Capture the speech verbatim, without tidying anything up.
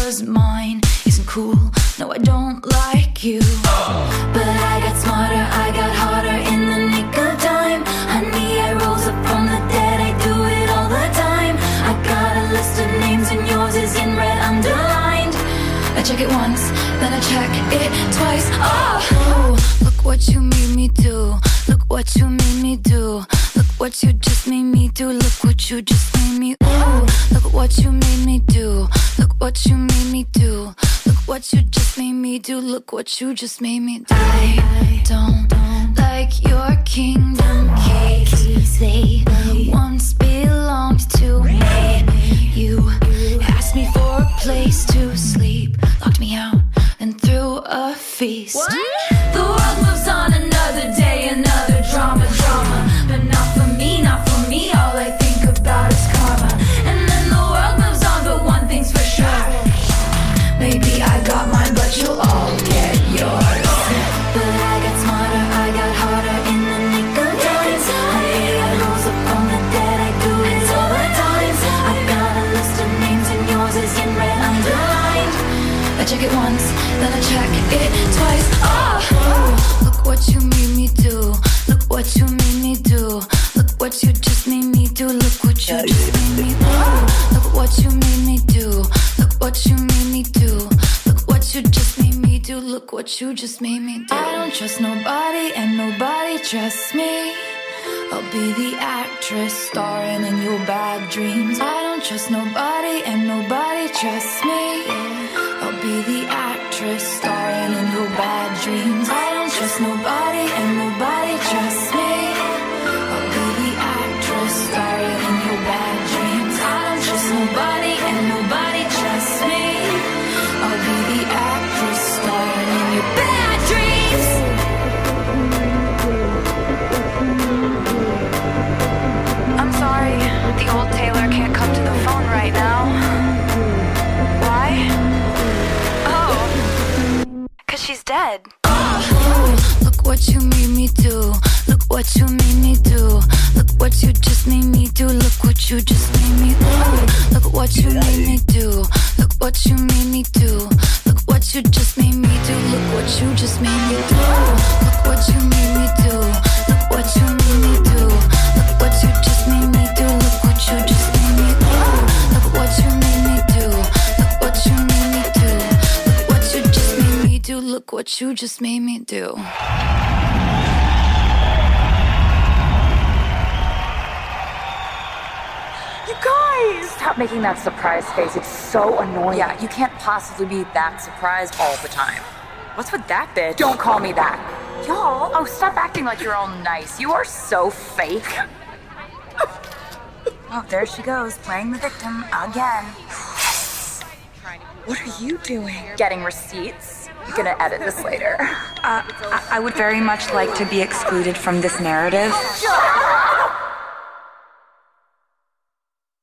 'cause mine isn't cool. No, I don't like you. But I got smarter, I got harder in the nick of time. Honey, I rose up from the dead, I do it all the time. I got a list of names and yours is in red underlined. I check it once, then I check it twice. Oh, oh, look what you made me do. Look what you made me do. Look what you just made me do. Look what you just made me. Ooh, look what you made me do. Look what you made me do. Look what you just made me do. Look what you just made me do. I don't like your kingdom keys. They once belonged to me. You asked me for a place to sleep, locked me out and threw a feast. What? The world moves on, another day, another drama, drama. But not for me, not for me, all I think about is karma. And then the world moves on, but one thing's for sure. Maybe I got mine, but you'll all get yours. But I got smarter, I got harder in the nick of time. Honey, I rose up from the dead, I do it all the time. I got a list of names and yours is in red underlined. I check it once, then I check it twice. Oh, oh, look what you made me do. Look what you made me do. Look what you just made me do. Look what you just made me do. Look what you made me do. Look what you made me do. Look what you just made me do. Look what you just made me do. I don't trust nobody and nobody trusts me. I'll be the actress starring in your bad dreams. I don't trust nobody and nobody trusts me. I'll be the actress starring in your bad dreams. I don't trust nobody and nobody trusts me. I'll be the actress starring in your bad dreams. I don't trust nobody and nobody trusts me. I'll be the actress starring in your bad dreams. I'm sorry, the old Taylor can't come to the phone right now. Why? Oh, 'cause she's dead. Oh, look what you made me do. Look what you made me do. Look what you just made me do. Look what you just made me do. Look what you made me do. Look what you made me do. Look what you just made me do. Look what you just made me do. Look what you made me do. Look what you made me do. Look what you just made me do. Look what you just made me do. Look what you made me do. Look what you made me do. Look what you just made me do. Look what you just made me do. You guys! Stop making that surprise face. It's so annoying. Yeah, you can't possibly be that surprised all the time. What's with that bitch? Don't call me that. Y'all, oh, stop acting like you're all nice. You are so fake. Oh, there she goes, playing the victim again. What are you doing? Getting receipts. You're gonna edit this later. Uh, I, I would very much like to be excluded from this narrative. Shut up!